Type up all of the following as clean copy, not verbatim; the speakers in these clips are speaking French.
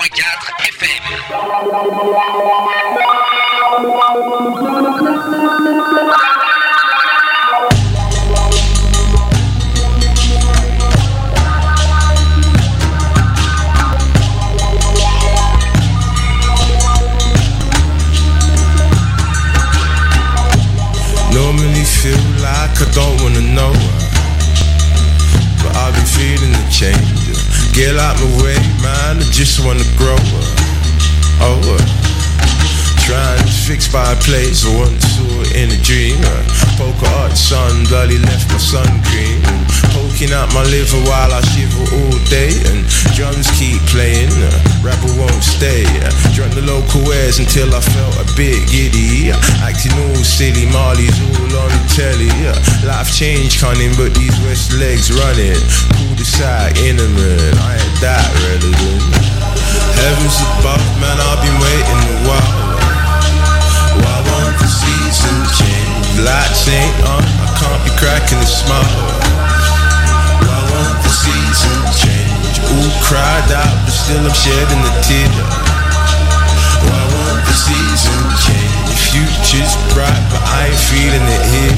FM. Normally feel like I don't wanna know, but I've been feeling the change. Get out my way, man, I just wanna grow. Trying to fix by a place I once saw in a dream. Polka hot sun, bloody left my sun cream. Poking out my liver while I shiver all day. And drums keep playing, rapper won't stay. Drunk the local wares until I felt a bit giddy. Acting all silly, Marley's all on the telly. Life change cunning, but these west legs running. Cul-de-sac, Innerman, I ain't that relevant. Heavens above, man, I've been waiting a while. Why won't the season change? Lights ain't on, I can't be cracking a smile. Why won't the season change? All cried out, but still I'm shedding a tear. Why won't the season change? Future's bright, but I ain't feeling it here.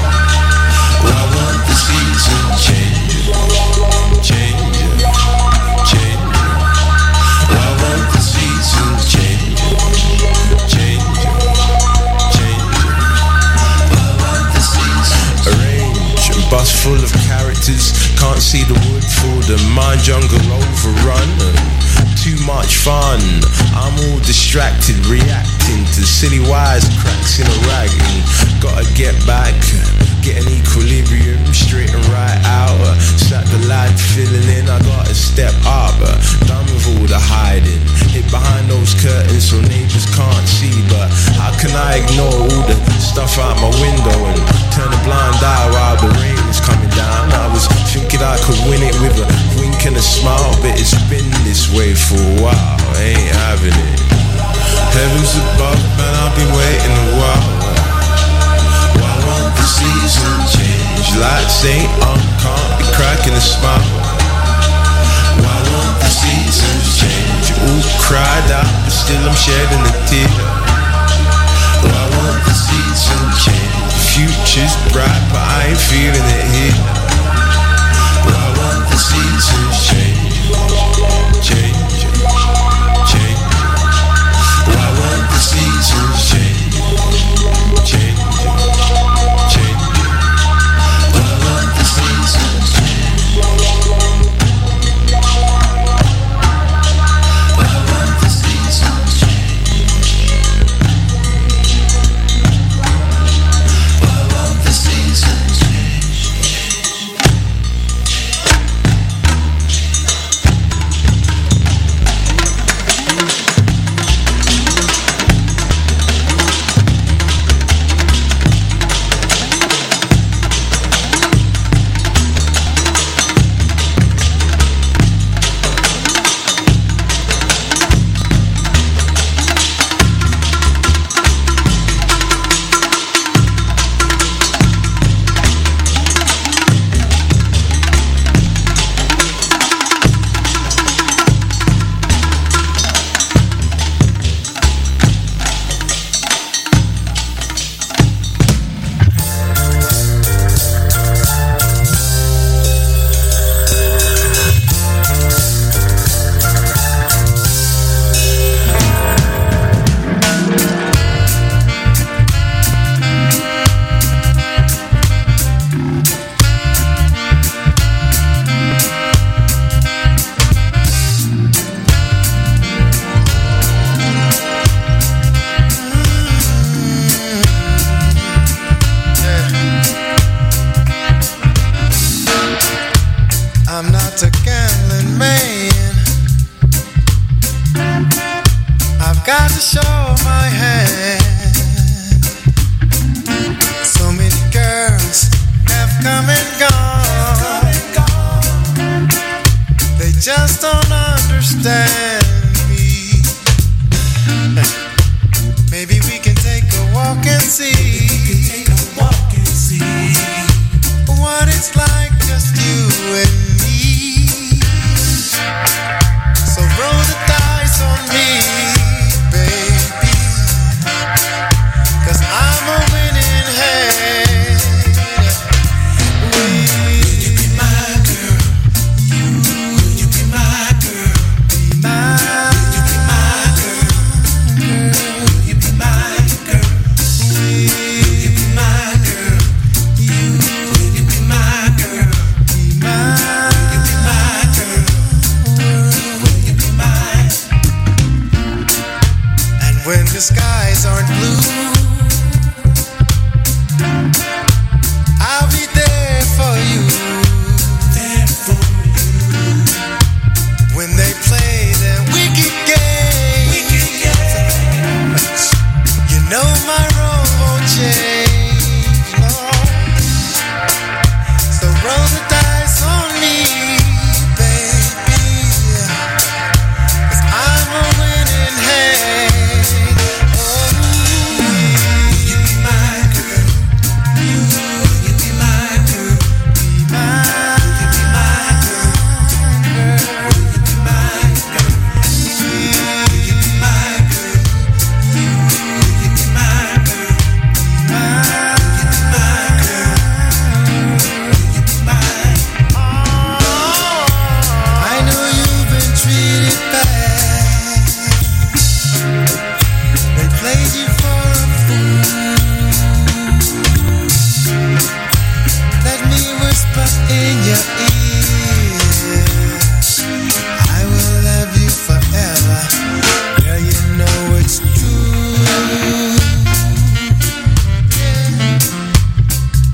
Why won't the season change? Change, change. Why won't the season change? Change, change. Why won't the season change? Arrange, a bus full of characters. Can't see the wood for the mind jungle overrun. Too much fun, I'm all distracted, reacting to silly wisecracks in a rag. Gotta get back, get an equilibrium, straight and right out. Sat the light filling in, I gotta step up. Done with all the hiding, hid behind those curtains so neighbors can't see. But how can I ignore all the stuff out my window and turn a blind eye while the rain is coming down? I was thinking I could win it with a wink and a smile, but it's been this way for a while, I ain't having it. Heavens above, man, I've been waiting a while. Why won't the season change? Lights ain't on, can't be cracking a smile. Why won't the seasons change? All cried out, but still I'm shedding a tear. Why won't the season change? Future's bright, but I ain't feeling it here. Why won't the seasons change? Change, change. Why won't the seasons change? Change, change. Why won't the seasons change? Why won't the seasons change? Why won't the seasons change? Just don't understand me. Maybe we can take a walk and see what it's like, just you and me. So roll the dice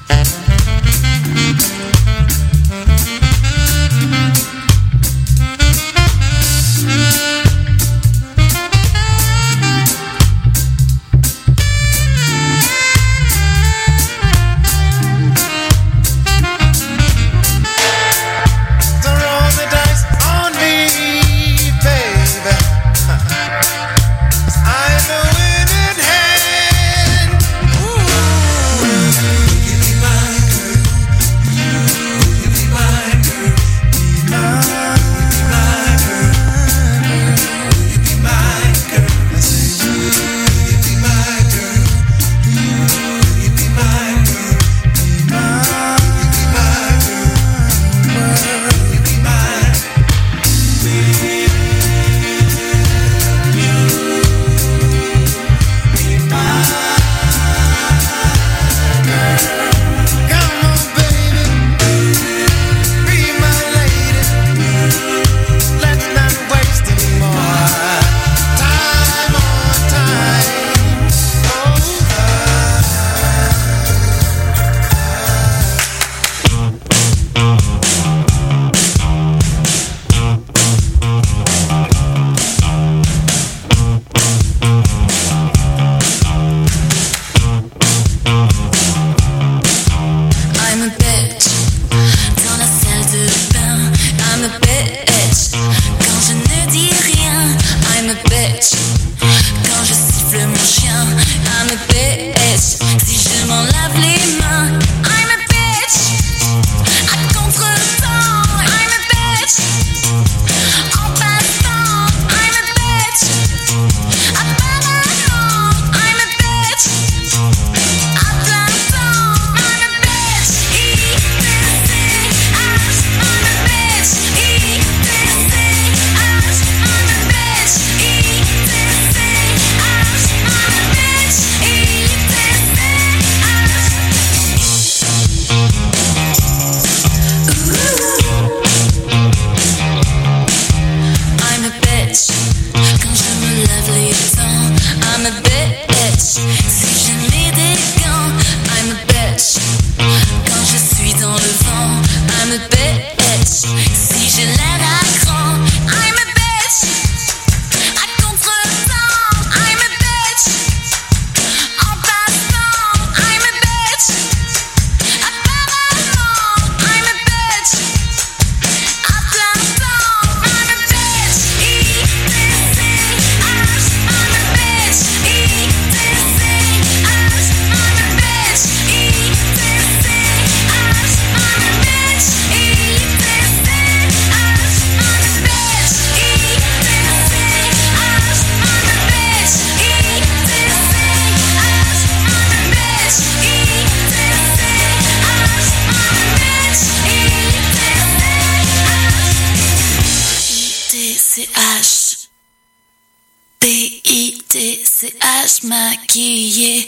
B-I-T-C-H maquillé.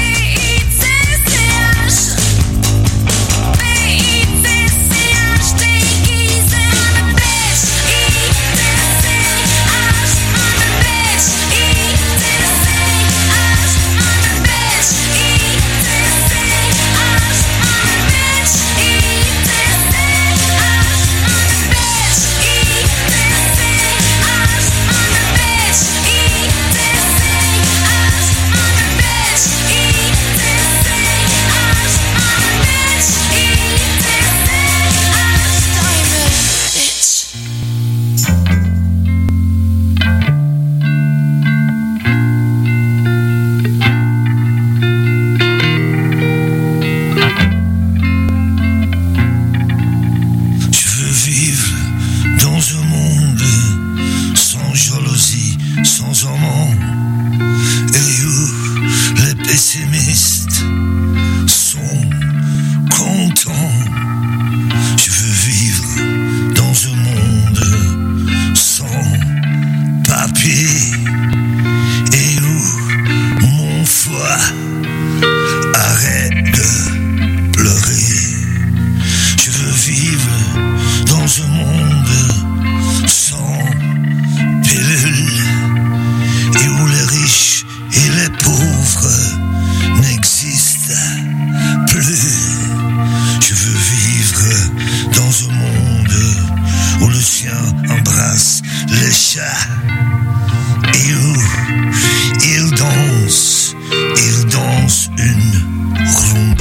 B-I-T-C-H. B-I-T-C-H déguisé. I'm a bitch. I-T-C-H. I'm a bitch. I-T-C-H. I'm a bitch. I-T-C-H. I'm a bitch. I-T-C-H. I'm a bitch. cha-cha. Il danse une rumba.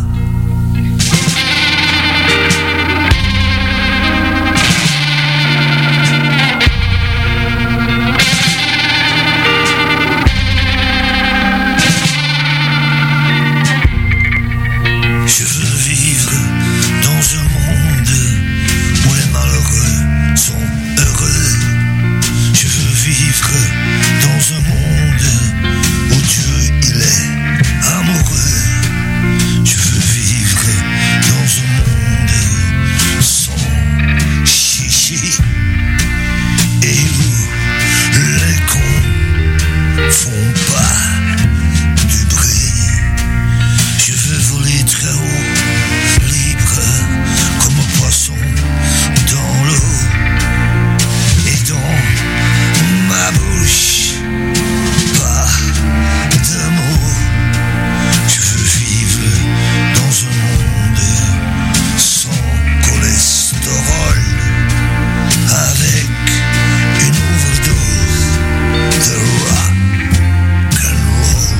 Je veux vivre dans un monde où les malheureux sont heureux. Je veux vivre dans un monde où Dieu il est amoureux. Je veux vivre dans un monde sans chichi et où les cons font pas du bruit. Je veux voler très haut, libre comme un poisson dans l'eau. Et dans ma bouche, pas de mots. Je veux vivre dans un monde sans cholestérol, avec une overdose de rock and roll.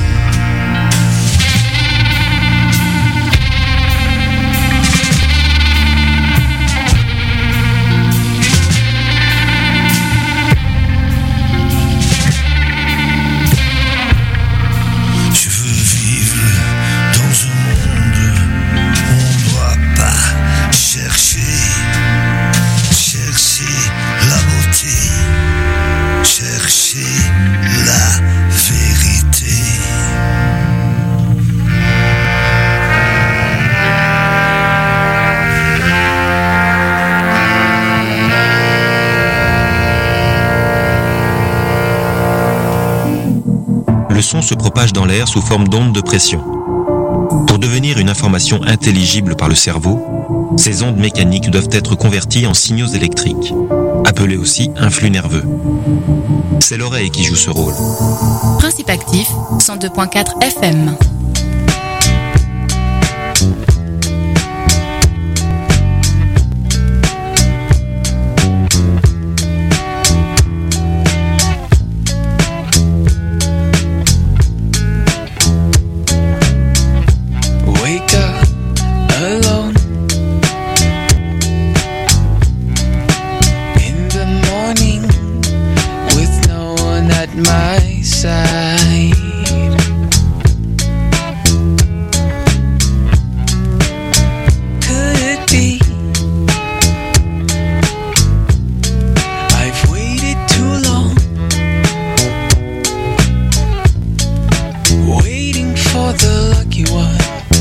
Je veux vivre dans un monde où on doit pas chercher la beauté, chercher la vérité. Le son se propage dans l'air sous forme d'ondes de pression. Pour devenir une information intelligible par le cerveau, ces ondes mécaniques doivent être converties en signaux électriques, appelés aussi influx nerveux. C'est l'oreille qui joue ce rôle. Principe actif, 102.4 FM. Wake up alone in the morning with no one at my side. Could it be I've waited too long, waiting for the lucky one?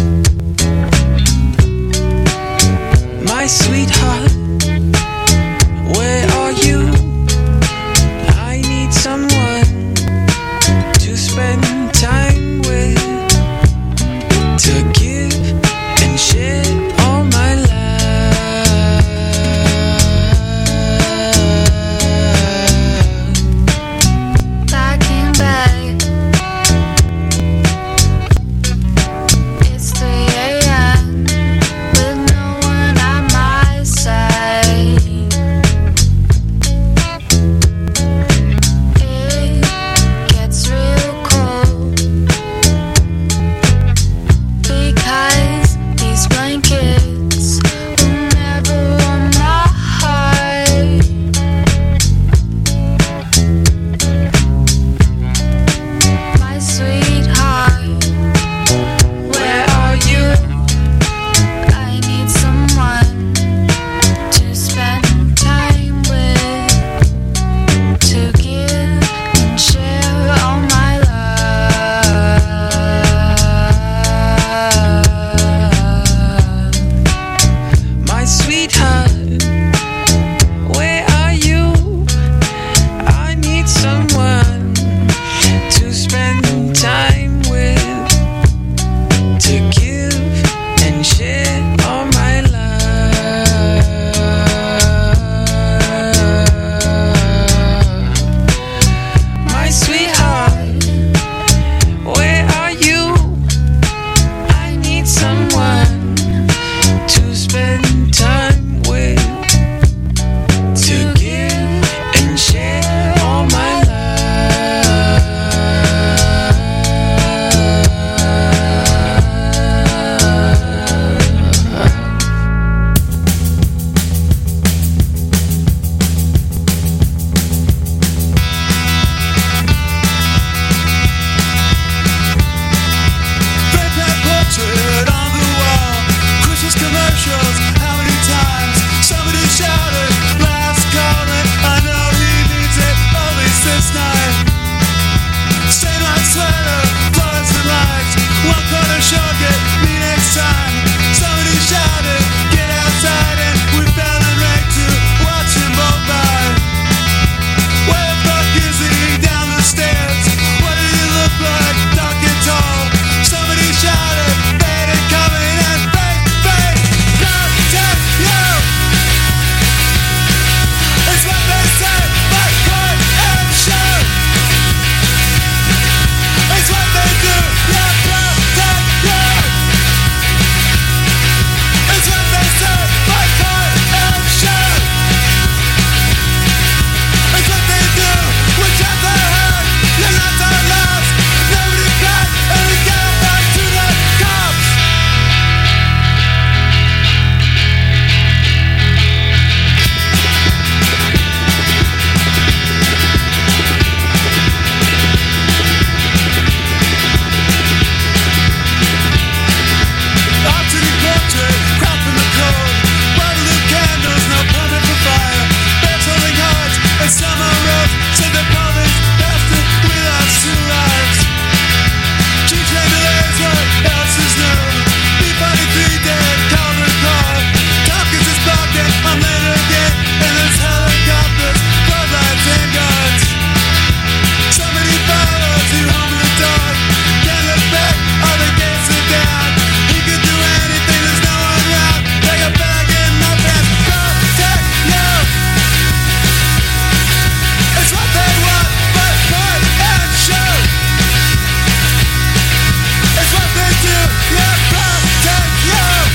My sweetheart, where are you? I need someone to spend time with, to